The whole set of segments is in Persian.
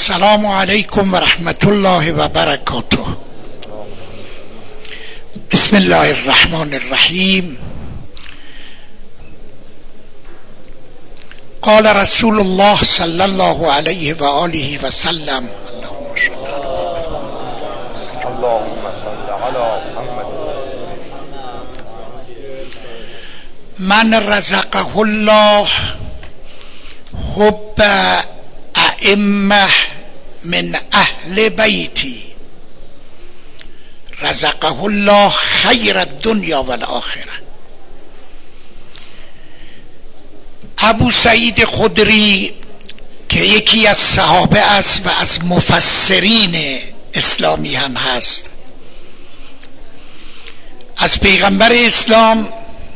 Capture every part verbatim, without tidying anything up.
السلام علیکم و رحمت الله و برکاته. بسم الله الرحمن الرحیم. قال رسول الله صلی الله علیه و آله و سلم اللهم صل علی محمد. من رزقه الله حب ائمه من اهل بیتی رزقه الله خیر الدنیا و الاخره. ابو سعید خدری که یکی از صحابه است و از مفسرین اسلامی هم هست، از پیغمبر اسلام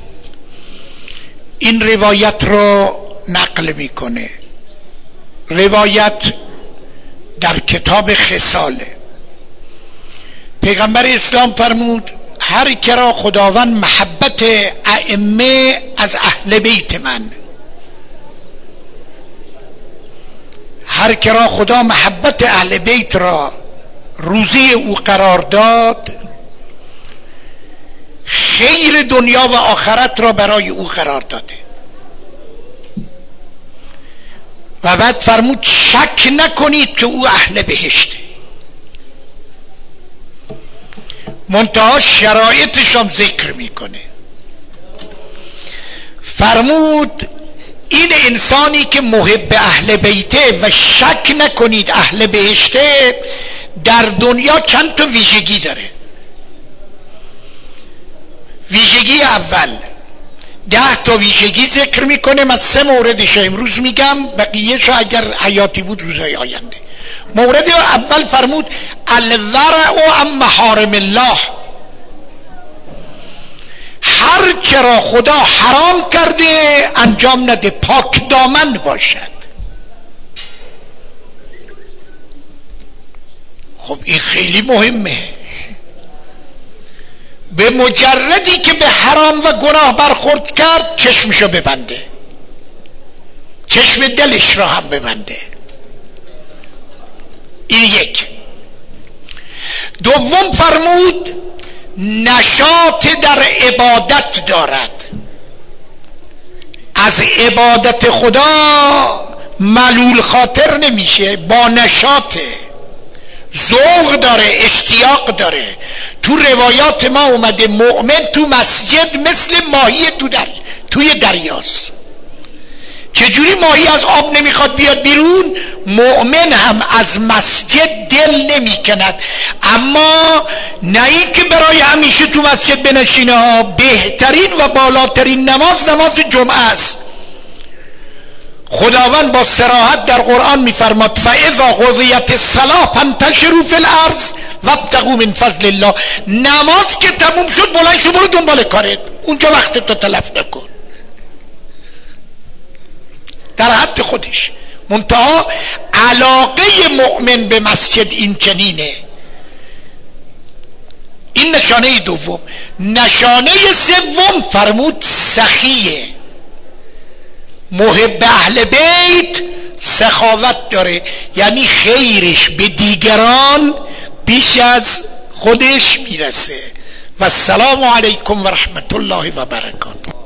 این روایت رو نقل میکنه. روایت در کتاب خصاله. پیغمبر اسلام فرمود هر که را خداوند محبت ائمه از اهل بیت من، هر که را خدا محبت اهل بیت را روزی او قرار داد، خیر دنیا و آخرت را برای او قرار داده. و بعد فرمود شک نکنید که او اهل بهشته. منتها شرایطش هم ذکر میکنه. فرمود این انسانی که محب اهل بیته و شک نکنید اهل بهشته، در دنیا چند تا ویژگی داره. ویژگی اول، ده تا ویژگی ذکر میکنه، من سه موردش امروز میگم، بقیه‌شو اگر حیاتی بود روزهای آینده. مورد اول فرمود الورع عن محارم الله، هر چرا خدا حرام کرده انجام نده، پاک دامن باشد. خب این خیلی مهمه. به مجردی که به حرام و گناه برخورد کرد چشمشو ببنده، چشم دلش را هم ببنده. این یک. دوم فرمود نشاط در عبادت دارد، از عبادت خدا ملول خاطر نمیشه، با نشاطه، ذوق داره، اشتیاق داره. تو روایات ما اومده مؤمن تو مسجد مثل ماهی تو در... توی دریاست. چجوری ماهی از آب نمیخواد بیاد بیرون، مؤمن هم از مسجد دل نمیکند. اما نه این که برای همیشه تو مسجد بنشینه ها. بهترین و بالاترین نماز نماز جمعه است. خداوند با صراحت در قرآن میفرماد فاذا قضیت الصلاة فانتشروا فی الارض وابتغوا من فضل الله. نماز که تموم شد بلند شو برو دنبال کارت، اونجا وقتت تو تلف نکن، در حد خودش. منتها علاقه مؤمن به مسجد این چنینه. این نشانه دوم. نشانه سوم فرمود سخیه، محب اهل بیت سخاوت داره، یعنی خیرش به دیگران بیش از خودش میرسه. و السلام علیکم و رحمت الله و برکاته.